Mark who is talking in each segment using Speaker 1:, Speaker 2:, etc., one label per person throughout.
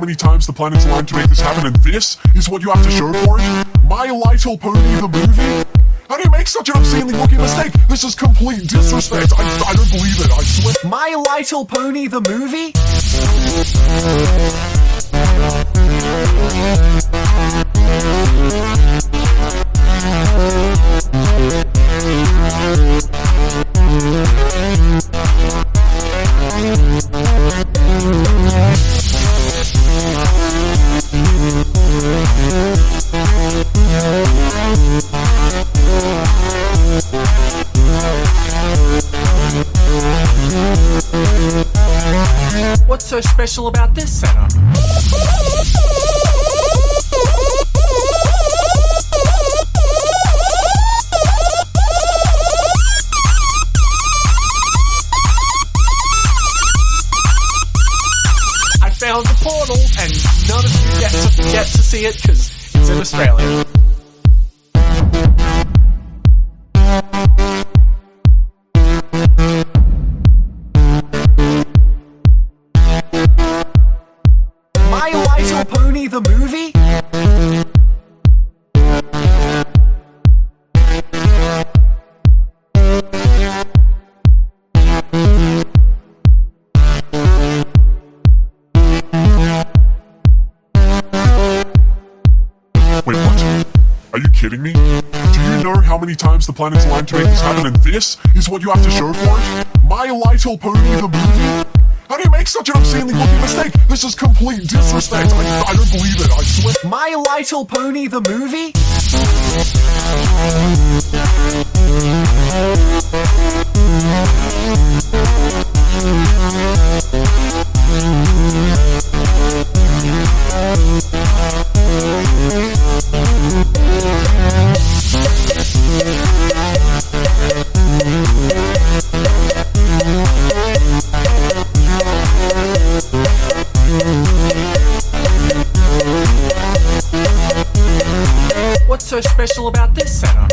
Speaker 1: many times the planets aligned to make this happen, and this is what you have to show for it? My Little Pony the movie? How do you make such an obscenely looking mistake? This is complete disrespect. I don't believe it, I swear.
Speaker 2: My Little Pony the movie? What's so special about this setup? I found the portal, and none of you get to see it because it's in Australia. My Little Pony the movie?
Speaker 1: Wait, what? Are you kidding me? Do you know how many times the planets aligned to make this happen, and this is what you have to show for it? My Little Pony the movie? How do you make such an obscenely looking mistake? This is complete disrespect. I don't believe it, I swear.
Speaker 2: My Little Pony the movie? What's so special about this setup?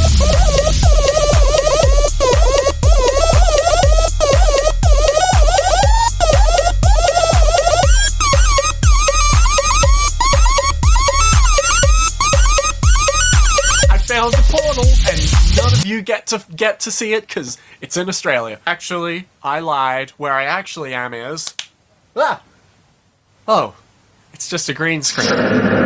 Speaker 2: I found the portal, and none of you get to see it because it's in Australia. Actually, I lied. Where I actually am is... Oh, it's just a green screen.